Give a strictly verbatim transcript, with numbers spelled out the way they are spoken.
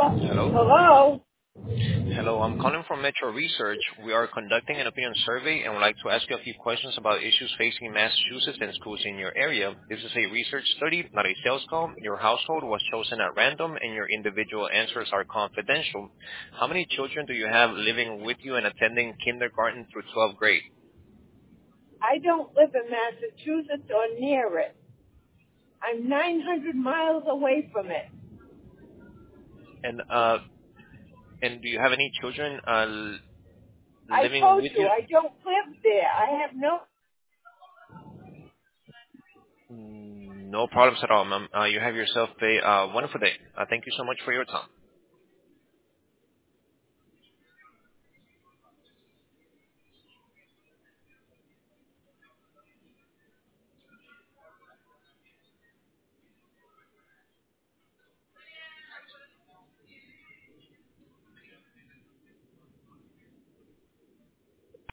Hello? Hello? Hello, I'm calling from Metro Research. We are conducting an opinion survey and would like to ask you a few questions about issues facing Massachusetts and schools in your area. This is a research study, not a sales call. Your household was chosen at random and your individual answers are confidential. How many children do you have living with you and attending kindergarten through twelfth grade? I don't live in Massachusetts or near it. I'm nine hundred miles away from it. And uh, and do you have any children uh, l- I living told with you, you? I don't live there. I have no... Mm, No problems at all, ma'am. Uh, you have yourself a uh, wonderful day. Uh, thank you so much for your time.